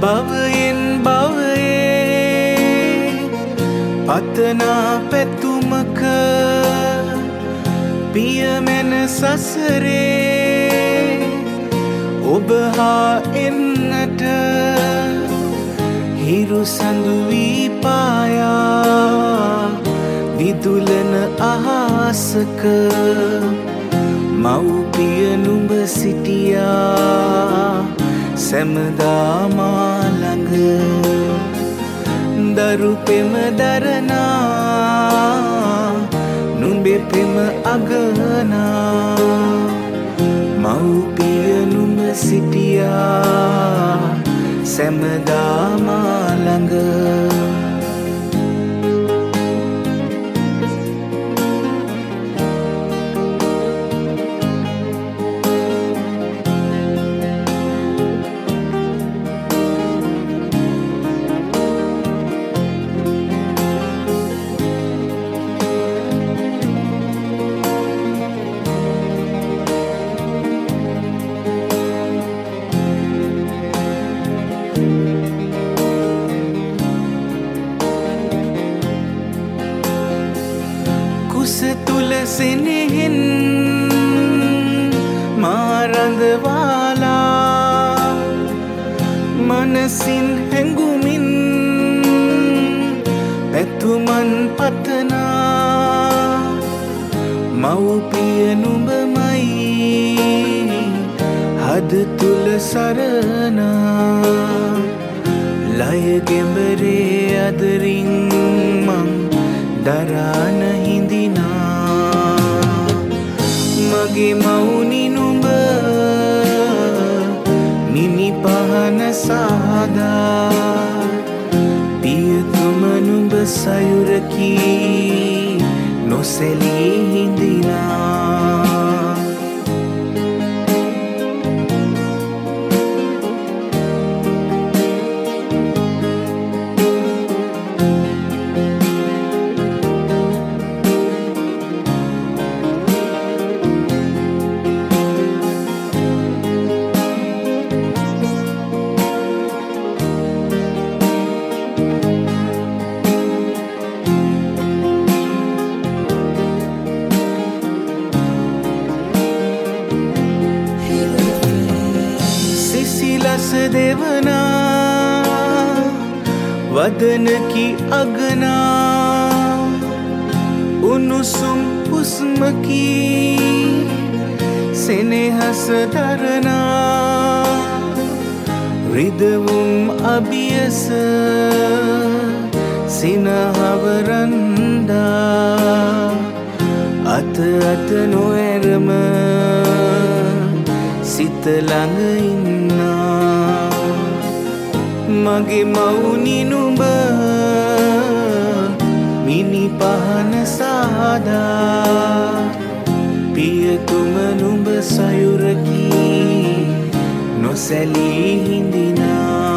භවයෙන් භවයේ පතනා පැතුමක පියමැන සසරේ ඔබ හා එන්නට හිරු සඳු වී පායා විදුලන අහසක මව්පිය නුඹ සිටියා සැමදා මා ළඟ දරු පෙම දරනා නුඹේ පෙම අගනා මව්පිය නුඹ සිටියා සැමදා මා ළඟ කුස තුල සෙනෙහෙන් මා රඳවාලා මනසින් හැඟුමින් පැතුමන් පතනා මව්පිය නුඹමයි හද තුල සරණා ලය ගෙඹරේ අදරින් මං දරාන හිඳිනා මගේ මවුනි නුඹ මිනි පහන සාදා පියතුම නුඹ සයුරකි නොසැලී හිඳිනා සිසිලස දෙවනා වදනකි අගනා උණුසුම් හුස්මකි සෙනෙහස දරනා රිදවුම් අභියස සිනහවරන්දා අත අත නොඇරම සිත ළඟ ඉන්නා මගේ මවුනි නුඹ මිනි පහන සාදා පියතුම නුඹ සයුරකි නොසැලී හිඳිනා